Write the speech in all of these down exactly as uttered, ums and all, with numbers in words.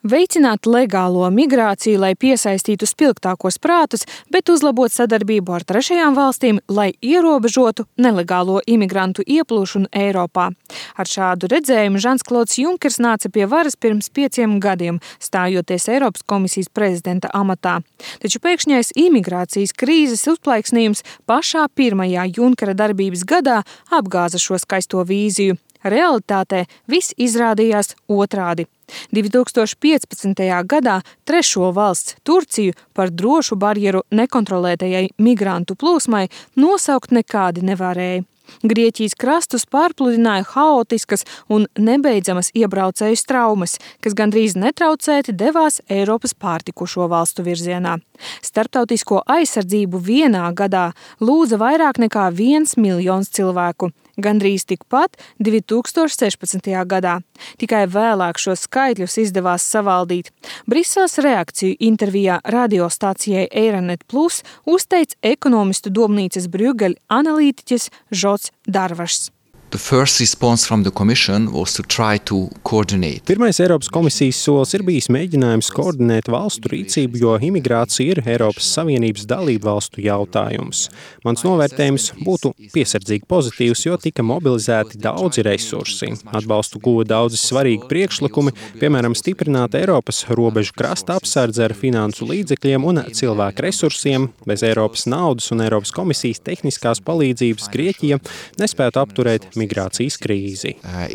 Veicināt legālo migrāciju, lai piesaistītu spilgtākos prātus, bet uzlabot sadarbību ar trešajām valstīm, lai ierobežotu nelegālo imigrantu ieplūšanu Eiropā. Ar šādu redzējumu Žans-Klods Junkers nāca pie varas pirms pieciem gadiem, stājoties Eiropas komisijas prezidenta amatā. Taču pēkšņais imigrācijas krīzes uzplaiksnījums pašā pirmajā Junkera darbības gadā apgāza šo skaisto vīziju. Realitātē viss izrādījās otrādi. divi tūkstoši piecpadsmitajā gadā trešo valsts Turciju par drošu barjeru nekontrolētajai migrantu plūsmai nosaukt nekādi nevarēja. Grieķijas krastus pārpludināja haotiskas un nebeidzamas iebraucēju traumas, kas gandrīz netraucēti devās Eiropas pārtikušo valstu virzienā. Starptautisko aizsardzību vienā gadā lūdza vairāk nekā viens miljons cilvēku, gandrīz tikpat divi tūkstoši sešpadsmitajā gadā. Tikai vēlāk šos skaitļus izdevās savaldīt. Briseles reakciju intervijā radiostācijai Eironet Plus uzteica ekonomistu domnīcas Brüggeļa analītiķis Žots Darvašs. The first response from the Commission was to try to coordinate. Pirmais Eiropas komisijas solis ir bijis mēģinājums koordinēt valstu rīcību, jo imigrācija ir Eiropas Savienības dalību valstu jautājums. Mans novērtējums būtu piesardzīgi pozitīvs, jo tika mobilizēti daudzi resursi. Atbalstu guva daudzi svarīgi priekšlikumi, piemēram, stiprināt Eiropas robežu krasta apsardzi ar finansu līdzekļiem un cilvēku resursiem. Bez Eiropas naudas un Eiropas komisijas tehniskās palīdzības Grieķija nespētu apturēt migrācijas krīzi.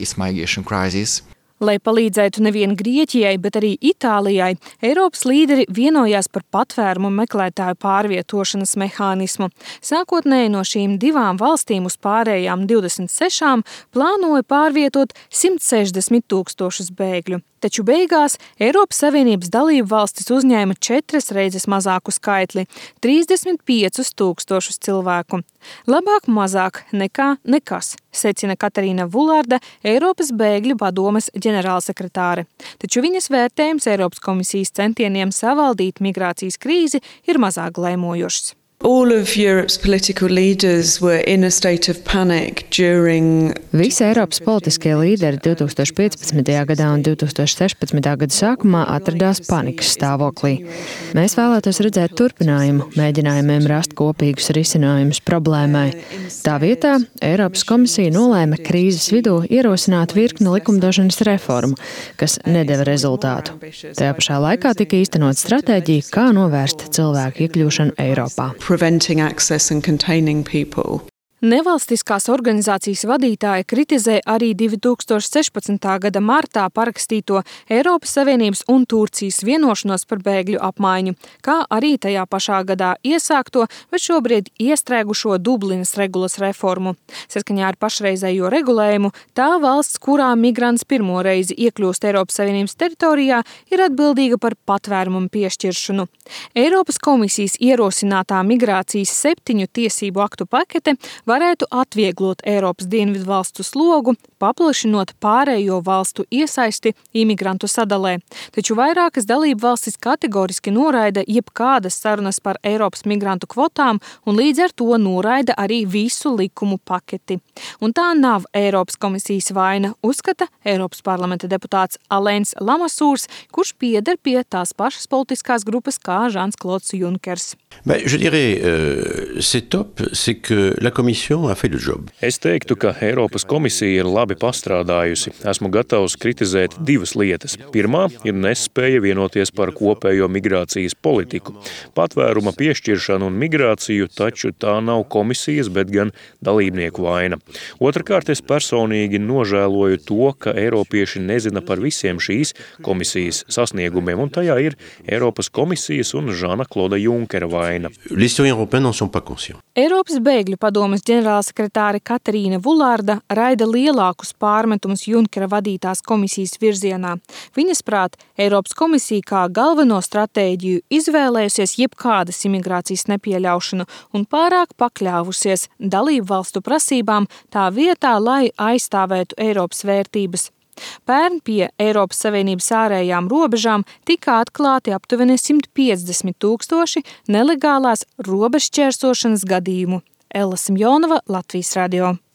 Uh, Lai palīdzētu nevien Grieķijai, bet arī Itālijai, Eiropas līderi vienojās par patvērumu meklētāju pārvietošanas mehānismu. Sākotnēji no šīm divām valstīm uz pārējām divdesmit sešām plānoja pārvietot simt sešdesmit tūkstošus bēgļu. Taču beigās Eiropas Savienības dalību valstis uzņēma četras reizes mazāku skaitli – trīsdesmit piecus tūkstošus cilvēku. Labāk mazāk nekā nekas, secina Katarīna Vulārda, Eiropas bēgļu padomes ģenerālsekretāre. Taču viņas vērtējums Eiropas komisijas centieniem savaldīt migrācijas krīzi ir mazāk glēmojošs. All of Europe's political leaders were in a state of panic during Visi Eiropas politiskie līderi divi tūkstoši piecpadsmitajā gadā un divi tūkstoši sešpadsmitajā gada sākumā atradās panikas stāvoklī. Mēs vēlētos redzēt turpinājumu, mēģinājumiem rast kopīgus risinājumus problēmai. Tā vietā Eiropas komisija nolēma krīzes vidū ierosināt virkni likumdošanas reformu, kas nedeva rezultātu. Tajā pašā laikā tika īstenot stratēģija, kā novērst cilvēku iekļūšanu Eiropā. preventing access and containing people. Nevalstiskās organizācijas vadītāja kritizē arī divi tūkstoši sešpadsmitā gada martā parakstīto Eiropas Savienības un Turcijas vienošanos par bēgļu apmaiņu, kā arī tajā pašā gadā iesākto, bet šobrīd iestrēgušo Dublinas regulas reformu. Saskaņā ar pašreizējo regulējumu, tā valsts, kurā migrants pirmo reizi iekļūst Eiropas Savienības teritorijā, ir atbildīga par patvērumu piešķiršanu. Eiropas komisijas ierosinātā migrācijas septiņu tiesību aktu pakete varētu atvieglot Eiropas dienvidu valstu slogu, paplašinot pārējo valstu iesaisti imigrantu sadalē. Taču vairākas dalību valstis kategoriski noraida jebkādas sarunas par Eiropas migrantu kvotām un līdz ar to noraida arī visu likumu paketi. Un tā nav Eiropas komisijas vaina, uzskata Eiropas parlamenta deputāts Alains Lamasūrs, kurš pieder pie tās pašas politiskās grupas kā Žans-Klods Junkers. Ben, je dirais, euh, c'est top, c'est que la Commission a fait le job. Es teiktu, ka Eiropas komisija ir labi pastrādājusi. Esmu gatavs kritizēt divas lietas. Pirmā ir nespēja vienoties par kopējo migrācijas politiku. Patvēruma piešķiršanu un migrāciju, taču tā nav komisijas, bet gan dalībnieku vaina. Otrakārt, es personīgi nožēloju to, ka eiropieši nezina par visiem šīs komisijas sasniegumiem, un tajā ir Eiropas komisijas un Žana Kloda Junkera vaina. Les citoyens européens n'en sont pas conscients. Eiropas bēgļu padomes ģenerālsekretāre Katarīna Vulārda raida lielākus pārmetumus Junkera vadītās komisijas virzienā. Viņas prāt, Eiropas komisija kā galveno stratēģiju izvēlējusies jebkādas imigrācijas nepieļaušanu un pārāk pakļāvusies dalību valstu prasībām tā vietā, lai aizstāvētu Eiropas vērtības. Pērn pie Eiropas Savienības ārējām robežām tika atklāti aptuveni simt piecdesmit tūkstoši nelegālās robežšķērsošanas gadījumu. Ella Simjonova, Latvijas radio.